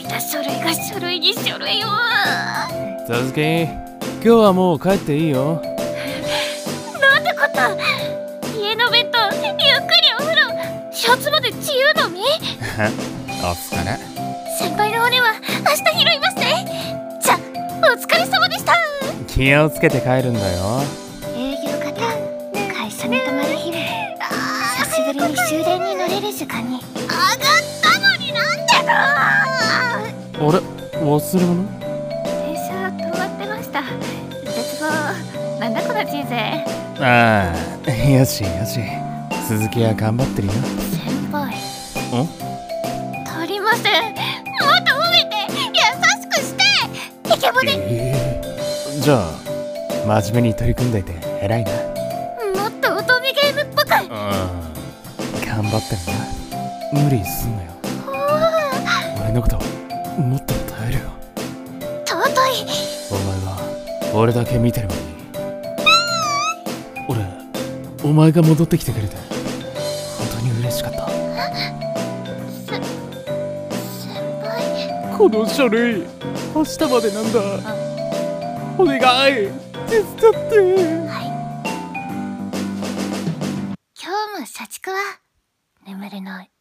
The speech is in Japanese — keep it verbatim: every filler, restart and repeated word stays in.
た書類が書類に書類を。 続き、今日はもう帰っていいよ。 なんてこった。家のベッド、ゆっくりお風呂、シャツまで自由のみ。 お疲れ。 先輩の骨は明日拾いますね。じゃ、お疲れ様でした。 気をつけて帰るんだよ。 営業方、会社に泊まる日も久しぶりに終電に乗れる時間に上がったのになんでだ。 あれ、忘れ物？ 電車止まってました。絶望。なんだこの人生。 ああ、よしよし。鈴木は頑張ってるよ。 先輩。 ん？ 足りません。もっと褒めて、優しくして。イケボで。 えー、じゃあ真面目に取り組んでいて偉いな。 もっと乙女ゲームっぽく。 うん、頑張ってるな。無理すんなよ。俺のこともっと耐えるよ。 尊い。 お前は俺だけ見てればいい。俺、お前が戻ってきてくれて本当に嬉しかった。 せ先輩。 この書類明日までなんだ。お願い手伝って。 はい。今日も社畜は眠れない。